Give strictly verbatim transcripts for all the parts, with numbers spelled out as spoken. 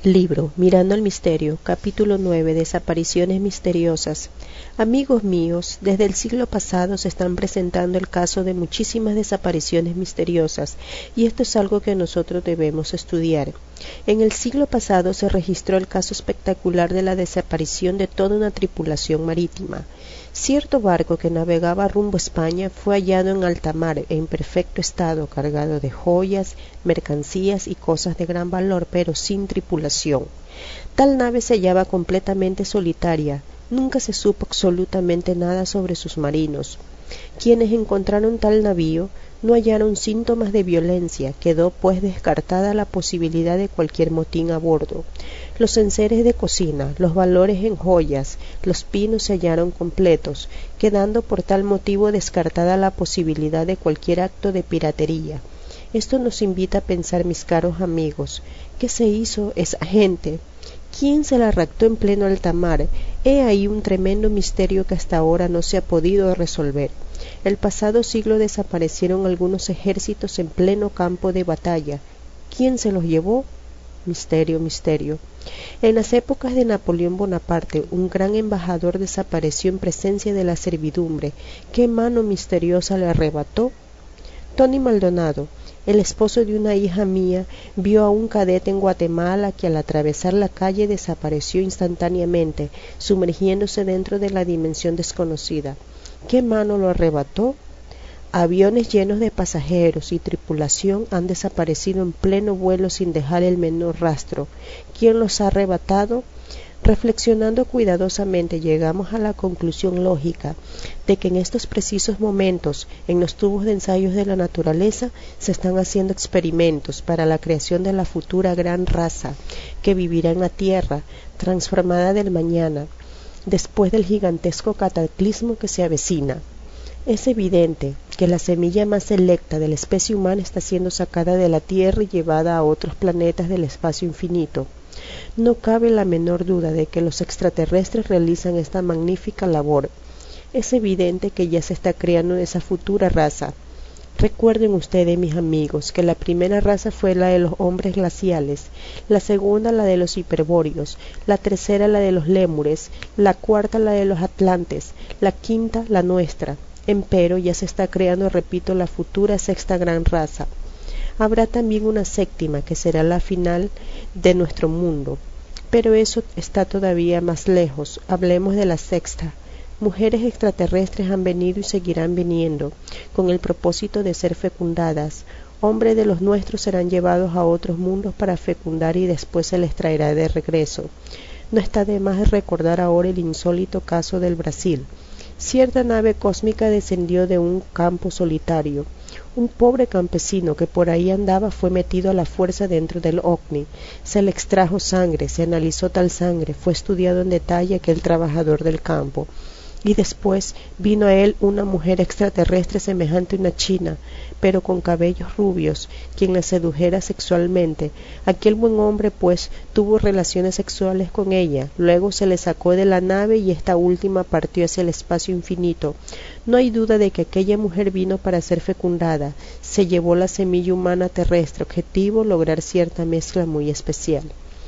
Libro Mirando al Misterio, capítulo nueve, Desapariciones misteriosas. Amigos míos, desde el siglo pasado se están presentando el caso de muchísimas desapariciones misteriosas, y esto es algo que nosotros debemos estudiar. En el siglo pasado se registró el caso espectacular de la desaparición de toda una tripulación marítima. Cierto barco que navegaba rumbo a España fue hallado en alta mar en perfecto estado, cargado de joyas, mercancías y cosas de gran valor, pero sin tripulación. Tal nave se hallaba completamente solitaria. Nunca se supo absolutamente nada sobre sus marinos. Quienes encontraron tal navío no hallaron síntomas de violencia, quedó pues descartada la posibilidad de cualquier motín a bordo. Los enseres de cocina, los valores en joyas, los pinos se hallaron completos, quedando por tal motivo descartada la posibilidad de cualquier acto de piratería. Esto nos invita a pensar, mis caros amigos, ¿qué se hizo esa gente? ¿Quién se la raptó en pleno alta mar? He ahí un tremendo misterio que hasta ahora no se ha podido resolver. El pasado siglo desaparecieron algunos ejércitos en pleno campo de batalla. ¿Quién se los llevó? Misterio, misterio. En las épocas de Napoleón Bonaparte, un gran embajador desapareció en presencia de la servidumbre. ¿Qué mano misteriosa le arrebató? Tony Maldonado, el esposo de una hija mía, vio a un cadete en Guatemala que al atravesar la calle desapareció instantáneamente, sumergiéndose dentro de la dimensión desconocida. ¿Qué mano lo arrebató? Aviones llenos de pasajeros y tripulación han desaparecido en pleno vuelo sin dejar el menor rastro. ¿Quién los ha arrebatado? Reflexionando cuidadosamente llegamos a la conclusión lógica de que en estos precisos momentos, en los tubos de ensayos de la naturaleza, se están haciendo experimentos para la creación de la futura gran raza que vivirá en la Tierra, transformada del mañana, después del gigantesco cataclismo que se avecina. Es evidente que la semilla más selecta de la especie humana está siendo sacada de la Tierra y llevada a otros planetas del espacio infinito. No cabe la menor duda de que los extraterrestres realizan esta magnífica labor. Es evidente que ya se está creando esa futura raza. Recuerden ustedes, mis amigos, que la primera raza fue la de los hombres glaciales, la segunda la de los hiperbóreos, la tercera la de los lémures, la cuarta la de los atlantes, la quinta la nuestra. Empero ya se está creando, repito, la futura sexta gran raza. Habrá también una séptima que será la final de nuestro mundo, pero eso está todavía más lejos. Hablemos de la sexta. Mujeres extraterrestres han venido y seguirán viniendo, con el propósito de ser fecundadas. Hombres de los nuestros serán llevados a otros mundos para fecundar y después se les traerá de regreso. No está de más recordar ahora el insólito caso del Brasil. Cierta nave cósmica descendió de un campo solitario. Un pobre campesino que por ahí andaba fue metido a la fuerza dentro del ovni. Se le extrajo sangre, se analizó tal sangre, fue estudiado en detalle aquel trabajador del campo. Y después vino a él una mujer extraterrestre semejante a una china, pero con cabellos rubios, quien le sedujera sexualmente. Aquel buen hombre, pues, tuvo relaciones sexuales con ella, luego se le sacó de la nave y esta última partió hacia el espacio infinito. No hay duda de que aquella mujer vino para ser fecundada, se llevó la semilla humana terrestre, objetivo lograr cierta mezcla muy especial.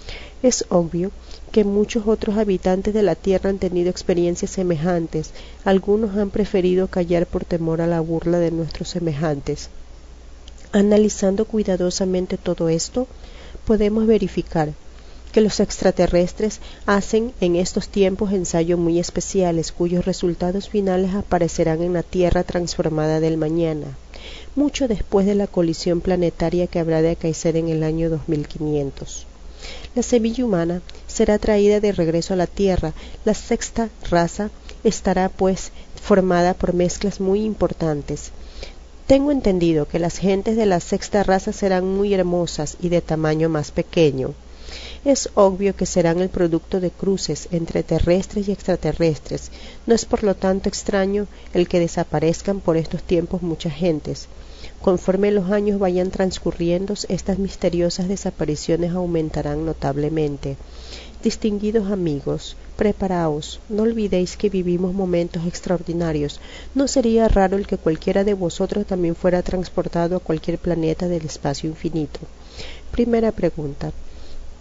Es obvio que muchos otros habitantes de la Tierra han tenido experiencias semejantes. Algunos han preferido callar por temor a la burla de nuestros semejantes. Analizando cuidadosamente todo esto, podemos verificar que los extraterrestres hacen en estos tiempos ensayos muy especiales cuyos resultados finales aparecerán en la Tierra transformada del mañana, mucho después de la colisión planetaria que habrá de acaecer en el año dos mil quinientos. La semilla humana será traída de regreso a la Tierra. La sexta raza estará, pues, formada por mezclas muy importantes. Tengo entendido que las gentes de la sexta raza serán muy hermosas y de tamaño más pequeño. Es obvio que serán el producto de cruces entre terrestres y extraterrestres. No es por lo tanto extraño el que desaparezcan por estos tiempos muchas gentes. Conforme los años vayan transcurriendo, estas misteriosas desapariciones aumentarán notablemente. Distinguidos amigos, preparaos, no olvidéis que vivimos momentos extraordinarios. No sería raro el que cualquiera de vosotros también fuera transportado a cualquier planeta del espacio infinito. Primera pregunta: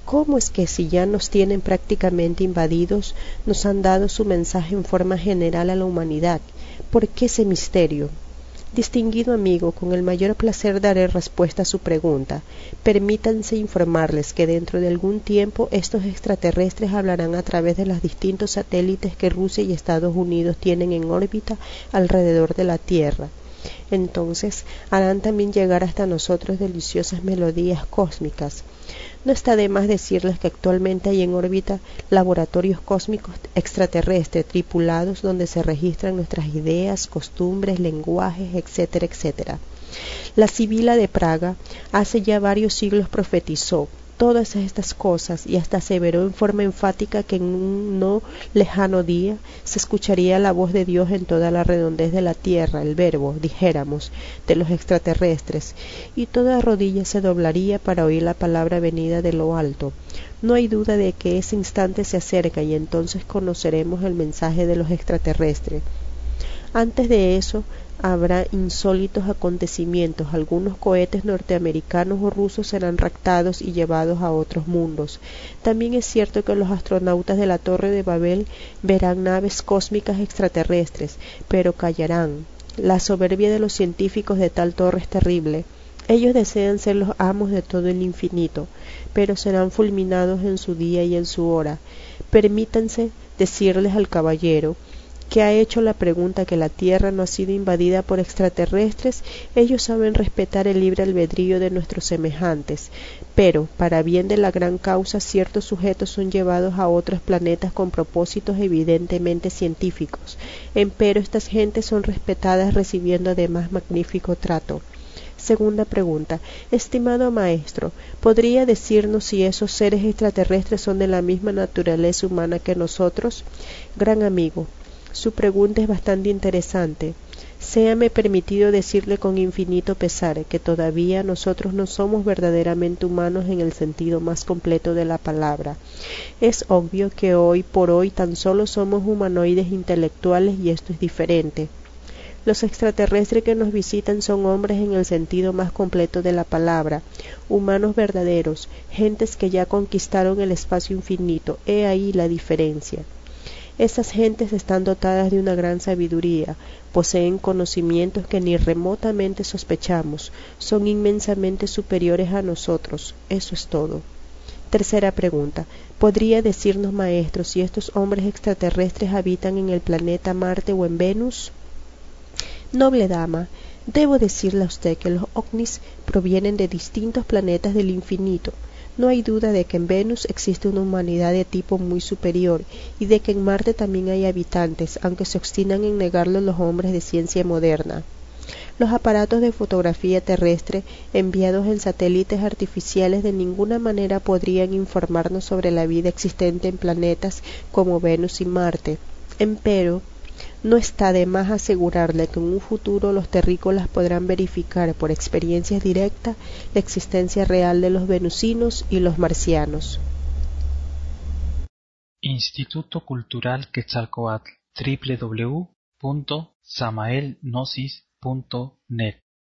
¿Cómo es que si ya nos tienen prácticamente invadidos, nos han dado su mensaje en forma general a la humanidad? ¿Por qué ese misterio? Distinguido amigo, con el mayor placer daré respuesta a su pregunta. Permítanse informarles que dentro de algún tiempo estos extraterrestres hablarán a través de los distintos satélites que Rusia y Estados Unidos tienen en órbita alrededor de la Tierra. Entonces harán también llegar hasta nosotros deliciosas melodías cósmicas. No está de más decirles que actualmente hay en órbita laboratorios cósmicos extraterrestres tripulados donde se registran nuestras ideas, costumbres, lenguajes, etcétera, etcétera. La Sibila de Praga hace ya varios siglos profetizó todas estas cosas y hasta aseveró en forma enfática que en un no lejano día se escucharía la voz de Dios en toda la redondez de la tierra, el verbo, dijéramos, de los extraterrestres, y toda rodilla se doblaría para oír la palabra venida de lo alto. No hay duda de que ese instante se acerca y entonces conoceremos el mensaje de los extraterrestres. Antes de eso habrá insólitos acontecimientos. Algunos cohetes norteamericanos o rusos serán raptados y llevados a otros mundos. También es cierto que los astronautas de la Torre de Babel verán naves cósmicas extraterrestres, pero callarán. La soberbia de los científicos de tal torre es terrible. Ellos desean ser los amos de todo el infinito, pero serán fulminados en su día y en su hora. Permítanse decirles al caballero que ha hecho la pregunta que la Tierra no ha sido invadida por extraterrestres. Ellos saben respetar el libre albedrío de nuestros semejantes, pero para bien de la gran causa ciertos sujetos son llevados a otros planetas con propósitos evidentemente científicos. Empero estas gentes son respetadas recibiendo además magnífico trato. Segunda pregunta. Estimado maestro, ¿podría decirnos si esos seres extraterrestres son de la misma naturaleza humana que nosotros? Gran amigo, su pregunta es bastante interesante. Séame permitido decirle con infinito pesar que todavía nosotros no somos verdaderamente humanos en el sentido más completo de la palabra. Es obvio que hoy por hoy tan solo somos humanoides intelectuales y esto es diferente. Los extraterrestres que nos visitan son hombres en el sentido más completo de la palabra, humanos verdaderos, gentes que ya conquistaron el espacio infinito. He ahí la diferencia. Esas gentes están dotadas de una gran sabiduría, poseen conocimientos que ni remotamente sospechamos, son inmensamente superiores a nosotros, eso es todo. Tercera pregunta. ¿Podría decirnos, maestro, si estos hombres extraterrestres habitan en el planeta Marte o en Venus? Noble dama, debo decirle a usted que los ovnis provienen de distintos planetas del infinito. No hay duda de que en Venus existe una humanidad de tipo muy superior y de que en Marte también hay habitantes, aunque se obstinan en negarlo los hombres de ciencia moderna. Los aparatos de fotografía terrestre enviados en satélites artificiales de ninguna manera podrían informarnos sobre la vida existente en planetas como Venus y Marte. Empero, no está de más asegurarle que en un futuro los terrícolas podrán verificar por experiencias directas la existencia real de los venusinos y los marcianos. Instituto Cultural Quetzalcóatl, doble u doble u doble u punto samaelgnosis punto net